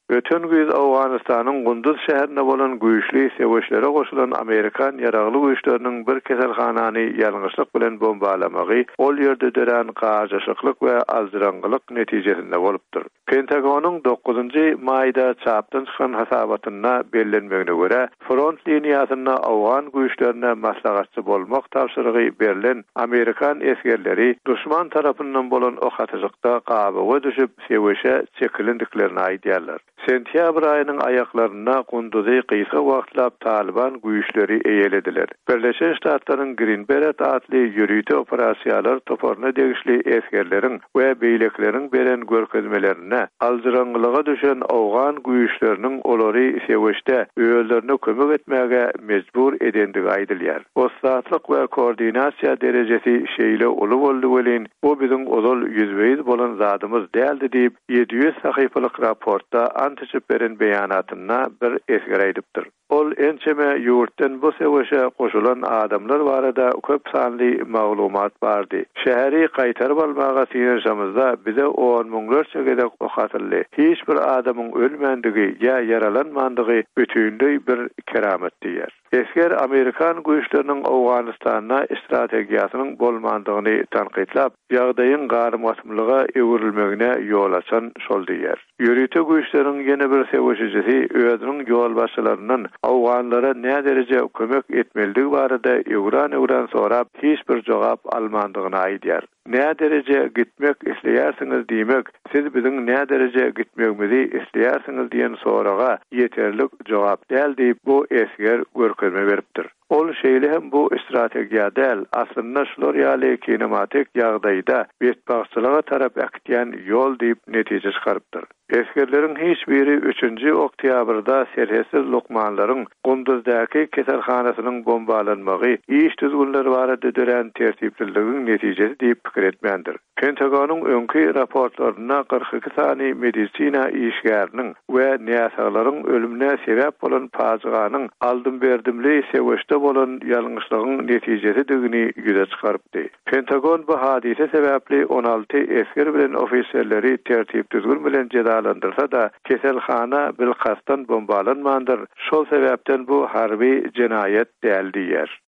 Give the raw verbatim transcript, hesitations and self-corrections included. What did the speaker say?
Ötön güýz Awganystanyň Gunduz şäherinde bolan güýçli seweşlere goşulan Amerikan ýaragly güýçleriniň bir keselhanany ýalňyşlyk bilen bombalamagy ol ýerde dören gaýjyşyklyk we azdyrangylyk netijesinde bolupdyr. Pentagonyň dokuzunçy maýda çapdan çykan hasabatyna bellenmegine görä, front liniýasyna Awgan güýçlerine maslahatçy bolmak tapşyrygy berilen Amerikan esgerleri düşman tarapyndan bolan ok atyjykda gabaga düşüp seweşe çekilendiklerini aýdýarlar. Sentýabr aýynyň aýaklaryna Gunduzy kysga wagtlap Taliban güýçleri eýelediler. Birleşen Ştatlaryň Green Beret adly ýürüýte operasiýalar toporuna degişli esgerleriň we beýlekleriň beren görkezmelerine aldyrangylyga düşen Awgan güýçleriniň olary seweşde öýellerine kömek etmäge mejbur edendigi aýdylýar. Ostatlyk we koordinasiýa derejesi şeýle uly boldy welin, bu biziň ozal ýüzbeýiz bolan zadymyz däldi diýip yedi yüz sahypalyk raportda antyçyp beren beýanatyna bir esger aýdypdyr. Ol ençeme ýurtdan bu seweşe goşulan adamlar barada köp sanly maglumat bardy. Şäheri gaýtaryp almaga synýaşamyzda bize on müňlerçe gedek okatylly. Hiç bir adamyň ölmendigi ýa yaralanmandygy bütünlüğ bir keramet diýer. Esker Amerikan güýçleriniň Awganystana strategiýasynyň bolmandygyny tanqidlap, ýagdaýyň garmatmylyga öwrilmegine ýol açan şol diýer. Ýürüýte güýçleriň ýene bir seweşijisi özüniň ýol başçylarynyň Awganlara näme derejede kömek etmeligi barada ýugran-ýugran sorap hiç bir jogap almandygyny aýdýar. Näme derejede gitmek isleýärsiňiz diýmek, siz biziň näme derejede gitmegimizi isleýärsiňiz diýen soraga ýeterlik jogap däl diýip bu esger görkezme beripdir. Ol şeýle hem bu strategiýa däl, aslynda şular ýaly kinematik ýagdaýda betbaşçylyga tarap akýan ýol diýip netije çykarypdyr. Eskerleriň hiç biri üçünçi oktýabrda serhesiz lokmanlaryň Gunduzdaky keselhanasynyň bombalanmagy iş düzgünleri barada dören tertipsizligiň netijesi diýip pikir etmendir. Pentagonyň öňki raportlaryna kırk iki sany medisina işgäriniň we näsalaryň ölümine sebäp bolan pajyganyň aldym berdimli seweşde bolan ýalňyşlygyň netijesi digini ýüze çykarypdy. Pentagon bu hadise sebäpli on alty esker bilen ofisiýerleri tertip düzgün bilen cezalandyrsa da keselhana bil kastan bombalanmandyr. Şol sebäpden bu harby jinayet däl diýer.